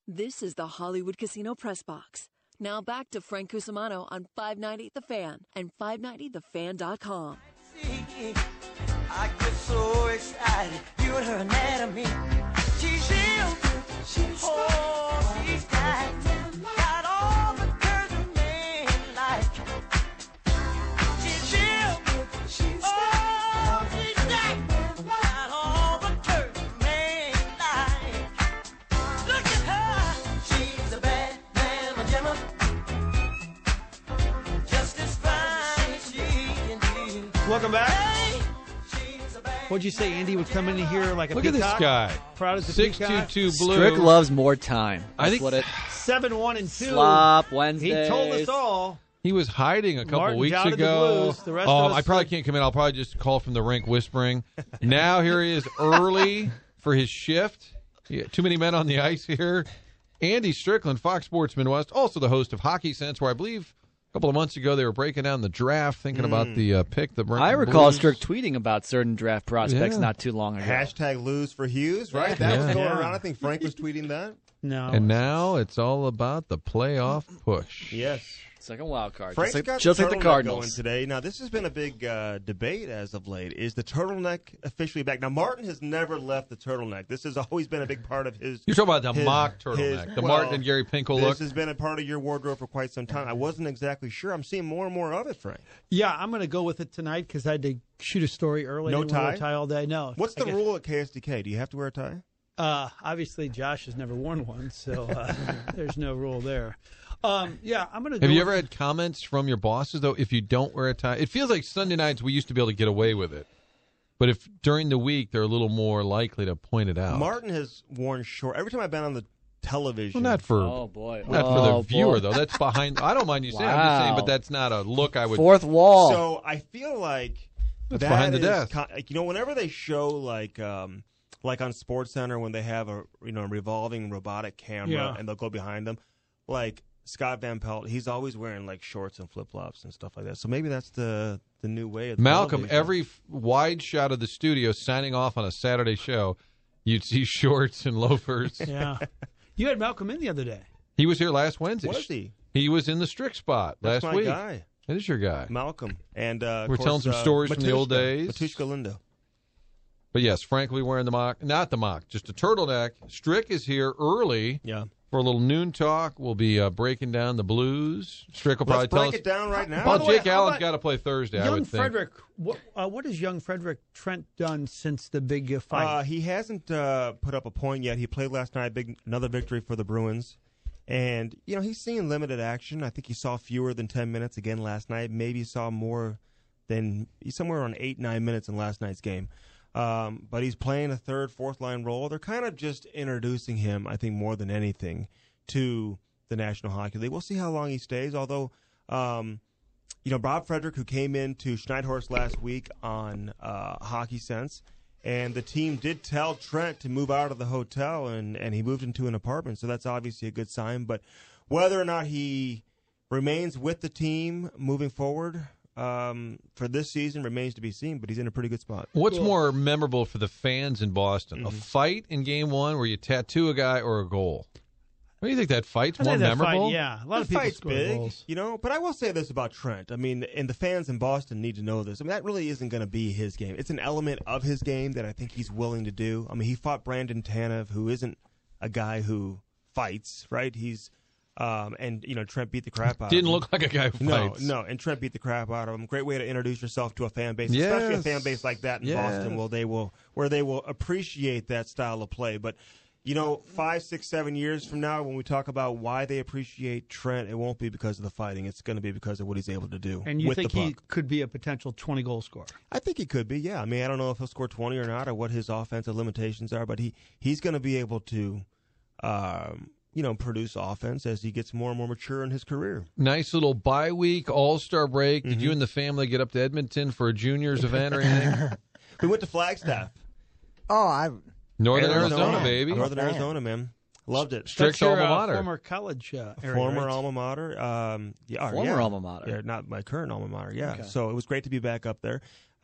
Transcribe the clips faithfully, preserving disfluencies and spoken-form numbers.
This is the Hollywood Casino Press Box. Now back to Frank Cusimano on five ninety The Fan and five ninety the fan dot com. I get so excited, you and her anatomy. She's ill, she's oh, she's got, got all the curves a man like. She's ill, she's oh, she's got, got all the curves a man like. Look at her, she's a bad man, gemma. Just as fine as she can be. Welcome back. What'd you say, Andy would come in here like a Look peacock? at this guy. Proud as a six peacock. two two blue. Strick loves more time. That's I think what it. seven one and two. Slop Wednesdays. He told us all. He was hiding a couple Martin weeks jotted the ago. blues. The rest um, of us I probably look- can't come in. I'll probably just call from the rink whispering. Now here he is early for his shift. Yeah, too many men on the ice here. Andy Strickland, Fox Sports Midwest, also the host of Hockey Sense, where I believe a couple of months ago they were breaking down the draft, thinking Mm. about the uh, pick. The I recall Blues. Strick tweeting about certain draft prospects Yeah. not too long ago. Hashtag lose for Hughes, right? That Yeah. was going Yeah. around. I think Frank was tweeting that. No. And now it's all about the playoff push. Yes. It's like a wild card. Frank's just like, got just the like the turtleneck going Cardinals. today. Now, this has been a big uh, debate as of late. Is the turtleneck officially back? Now, Martin has never left the turtleneck. This has always been a big part of his. You're talking about the his- mock turtleneck, his- the well, Martin and Gary Pinkel This look. has been a part of your wardrobe for quite some time. I wasn't exactly sure. I'm seeing more and more of it, Frank. Yeah, I'm going to go with it tonight because I had to shoot a story early. No I didn't wanna wear a tie? tie all day. No. What's I the guess- rule at K S D K? Do you have to wear a tie? Uh, obviously, Josh has never worn one, so uh, there's no rule there. Um, yeah, I'm going to. Have you ever had comments from your bosses, though, if you don't wear a tie? It feels like Sunday nights we used to be able to get away with it. But if during the week they're a little more likely to point it out. Martin has worn short. Every time I've been on the television. Well, not for Oh, boy. not oh, for the viewer, boy. though. That's behind. I don't mind you saying. I'm just saying, Wow. but that's not a look I would. Fourth wall. So I feel like That's that behind the is desk. ki- like, you know, whenever they show like um, like on Sports Center when they have a you know revolving robotic camera Yeah. and they'll go behind them, like Scott Van Pelt, he's always wearing like shorts and flip flops and stuff like that. So maybe that's the the new way of the Malcolm, television. every f- wide shot of the studio signing off on a Saturday show, you'd see shorts and loafers. Yeah. You had Malcolm in the other day. He was here last Wednesday. Was he? He was in the Strick spot That's last my week. guy, That is your guy. Malcolm, and uh, of We're course, telling some uh, stories from the old Matushka- days. Matushka Lindo. But yes, frankly, wearing the mock, not the mock, just a turtleneck. Strick is here early Yeah. for a little noon talk. We'll be uh, breaking down the Blues. Strick will Let's probably tell break us. it down right now. Well, By the way, Jake how Allen's about got to play Thursday, I young would think. Frederick, what, uh, what has young Frederick Trent done since the big uh, fight? Uh, he hasn't uh, put up a point yet. He played last night, big another victory for the Bruins. And, you know, he's seen limited action. I think he saw fewer than ten minutes again last night. Maybe saw more than he's somewhere around eight, nine minutes in last night's game. Um, but he's playing a third, fourth line role. They're kind of just introducing him, I think, more than anything, to the National Hockey League. We'll see how long he stays, although, um, you know, Bob Frederick, who came in to Schneidhorst last week on uh, Hockey Sense, and the team did tell Trent to move out of the hotel, and, and he moved into an apartment, so that's obviously a good sign. But whether or not he remains with the team moving forward um, for this season remains to be seen, but he's in a pretty good spot. What's more memorable for the fans in Boston, Mm-hmm. a fight in Game One where you tattoo a guy or a goal? What do you think that fight's I more think that fight, memorable? yeah, a lot The of people fight's score big, goals. you know. But I will say this about Trent. I mean, and the fans in Boston need to know this. I mean, that really isn't going to be his game. It's an element of his game that I think he's willing to do. I mean, he fought Brandon Tanev, who isn't a guy who fights, right? He's um, and you know, Trent beat the crap out. Didn't of him. look like a guy who No, fights. no, and Trent beat the crap out of him. Great way to introduce yourself to a fan base, Yes. especially a fan base like that in Yes. Boston, where they will where they will appreciate that style of play. But you know, five, six, seven years from now, when we talk about why they appreciate Trent, it won't be because of the fighting. It's going to be because of what he's able to do. And you with think the he puck. could be a potential twenty-goal scorer? I think he could be. Yeah, I mean, I don't know if he'll score twenty or not, or what his offensive limitations are, but he he's going to be able to. Um, you know, produce offense as he gets more and more mature in his career. Nice little bye week, All Star break. Mm-hmm. Did you and the family get up to Edmonton for a juniors event or anything? We went to Flagstaff, Oh, I Northern Arizona, Arizona, baby. I'm a Northern fan. Arizona, man, loved it. Strick's That's your, alma uh, mater. former college uh, area, Former right? alma mater. Um, yeah, or- Former yeah. alma mater. Yeah, not my current alma mater. Yeah. Okay. So it was great to be back up there.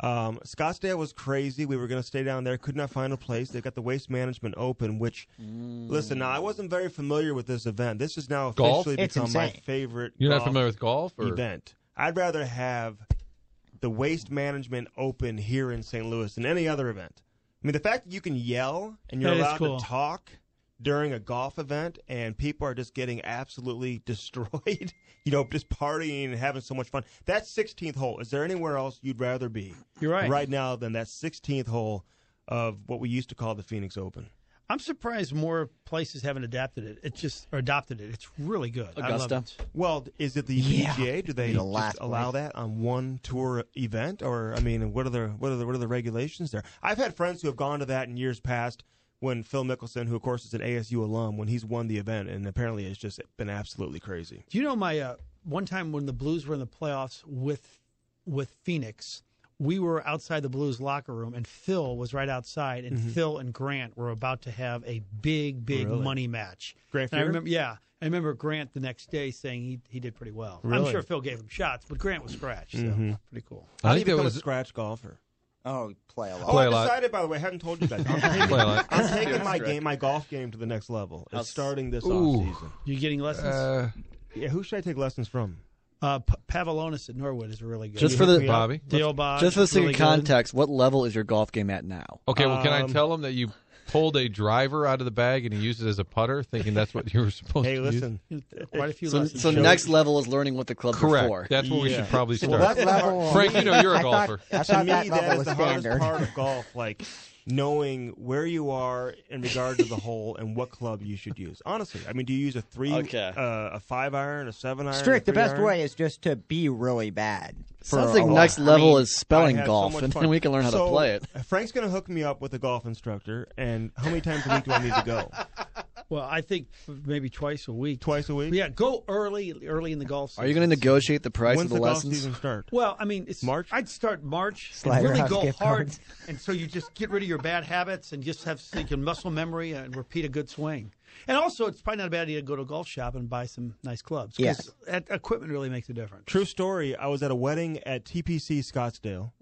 Um, Scottsdale was crazy. We were going to stay down there. Could not find a place. They got the Waste Management Open, which, mm. listen, now I wasn't very familiar with this event. This has now Golf? officially It's become my insane. favorite You're not golf familiar with golf? Or? event. I'd rather have the Waste Management Open here in Saint Louis than any other event. I mean, the fact that you can yell and you're That is allowed cool. to talk during a golf event and people are just getting absolutely destroyed, you know, just partying and having so much fun. That sixteenth hole, is there anywhere else you'd rather be You're right. right now than that sixteenth hole of what we used to call the Phoenix Open? I'm surprised more places haven't adapted it. It's just or adopted it. It's really good. Augusta. I love it. Well, is it the Yeah. P G A? Do they Be the just last allow place. that on one tour event, or I mean, what are the what are the what are the regulations there? I've had friends who have gone to that in years past. When Phil Mickelson, who of course is an A S U alum, when he's won the event, and apparently it's just been absolutely crazy. Do you know my uh, one time when the Blues were in the playoffs with with Phoenix? We were outside the Blues locker room, and Phil was right outside, and Mm-hmm. Phil and Grant were about to have a big, big Really? money match. Grant And I Fuhrer? remember, yeah, I remember Grant the next day saying he he did pretty well. I'm Really? sure Phil gave him shots, but Grant was scratched, so Mm-hmm. pretty cool. How I do think you that become was a scratch golfer? Oh, play a lot. Oh, Play I a lot. decided, by the way, I haven't told you guys. I'm taking, Play a lot. I'm taking my game, my golf game to the next level. It's How's- starting this Ooh. off season. You getting lessons? Uh, Yeah, who should I take lessons from? Uh, P- Pavlonis at Norwood is really good. Just you for hook the me up? Bobby? Dale Bob, just for the sake really of good. context, what level is your golf game at now? Okay, well, can I Um, tell him that you pulled a driver out of the bag and he used it as a putter, thinking that's what you were supposed Hey, to listen. Quite a few So, lessons. so Show- next level is learning what the clubs use? Correct. are for. That's where we Yeah. should probably Well, start. that level, Frank, you know you're a I thought- golfer. I To thought me, that that level is was the hardest standard. part of golf, like knowing where you are in regard to the hole and what club you should use. Honestly, I mean, do you use a three, Okay. uh, a five iron, a seven iron? Strict, a the best three iron? way is just to be really bad. for Sounds a like while. next I level mean, is spelling I had so golf, much and fun. then we can learn how So, to play it. Frank's going to hook me up with a golf instructor, and how many times a week do I need to go? Well, I think maybe twice a week. Twice a week? Yeah, go early, early in the golf season. Are you going to negotiate the price When's of the, the golf lessons? season start? Well, I mean, it's March? I'd start March Slider and really House go gift hard, cards. and so you just get rid of your bad habits and just have so you can muscle memory and repeat a good swing. And also, it's probably not a bad idea to go to a golf shop and buy some nice clubs. 'cause Yes. that equipment really makes a difference. True story. I was at a wedding at T P C Scottsdale,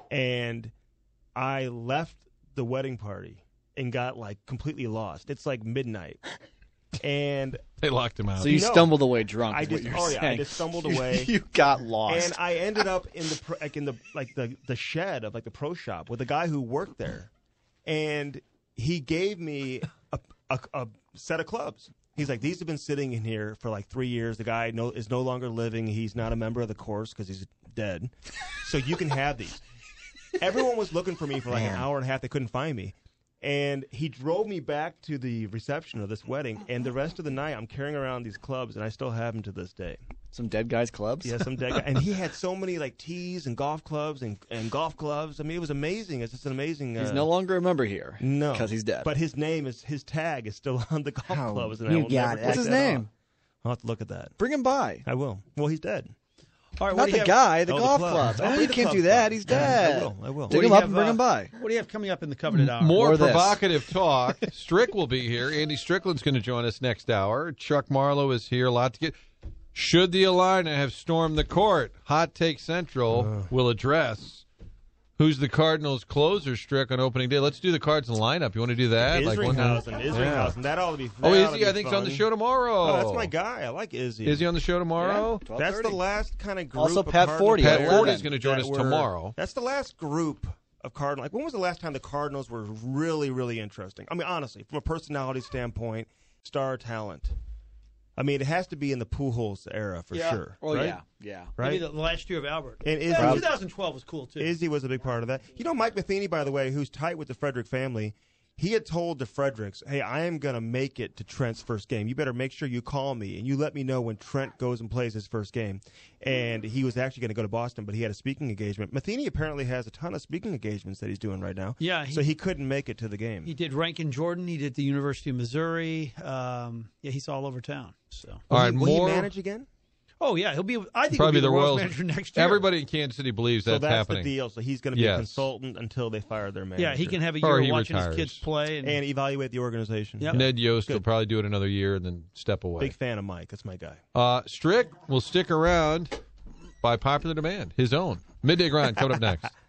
and I left the wedding party and got like completely lost. It's like midnight, and They locked him out. So you No. stumbled away drunk. I is what just you're oh yeah, I saying. just stumbled away. you got lost. And I ended up in the pro- like in the like the the shed of like the pro shop with a guy who worked there, and he gave me a, a, a set of clubs. He's like, these have been sitting in here for like three years. The guy no, is no longer living. He's not a member of the course because he's dead. So you can have these. Everyone was looking for me for like an Man. hour and a half. They couldn't find me. And he drove me back to the reception of this wedding. And the rest of the night, I'm carrying around these clubs, and I still have them to this day. Some dead guys clubs. Yeah, some dead guy. And he had so many like tees and golf clubs and, and golf gloves. I mean, it was amazing. It's just an amazing. Uh, He's no longer a member here. no, because he's dead. But his name is his tag is still on the golf Oh, clubs, and I you will got never it. take What's his that name? off. I'll have to look at that. Bring him by. I will. Well, he's dead. All right, what Not do the you have, guy, the Oh, the golf club. clubs. I'll Oh, bring you the can't club do that. club. He's Yeah, I dead. will, I will. Dig What do him you up have, and bring uh, him by. What do you have coming up in the coveted hour? More Or this. provocative talk. Strick will be here. Andy Strickland's going to join us next hour. Chuck Marlowe is here. A lot to get. Should the Illini have stormed the court? Hot Take Central will address. Who's the Cardinals' closer, Strick, on opening day? Let's do the Cards and lineup. You want to do that? one- Isringhausen. Yeah. Isringhausen. That ought to be. Oh, that ought Izzy, to be I think, is on the fun. show tomorrow. Oh, that's my guy. I like Izzy. Is he on the show tomorrow? Yeah, That's the 12:30. last kind of group. Also, of Pat Cardinal Forty, Pat players Forty is going to join that us were- tomorrow. That's the last group of Cardinal. Like, when was the last time the Cardinals were really, really interesting? I mean, honestly, from a personality standpoint, star talent. I mean, it has to be in the Pujols era for Yeah. sure. Oh, right? yeah. Yeah. Right? Maybe the last year of Albert. And Izzy, Yeah, twenty twelve was cool, too. Izzy was a big part of that. You know, Mike Matheny, by the way, who's tight with the Frederick family, he had told the Fredericks, hey, I am going to make it to Trent's first game. You better make sure you call me, and you let me know when Trent goes and plays his first game. And he was actually going to go to Boston, but he had a speaking engagement. Matheny apparently has a ton of speaking engagements that he's doing right now. Yeah, he- so he couldn't make it to the game. He did Rankin Jordan. He did the University of Missouri. Um, yeah, he's all over town. So. All right, will more. he manage again? Oh yeah, he'll be. I think Probably he'll be the the Royals Royals manager next year. Everybody in Kansas City believes So that's, that's happening. the deal. So he's going to be Yes. a consultant until they fire their manager. Yeah, he can have a Or year he watching retires. his kids play. And, and evaluate the organization. Yep. Ned Yost will Good. probably do it another year and then step away. Big fan of Mike. That's my guy. Uh, Strick will stick around by popular demand, his own. Midday Grind coming up next.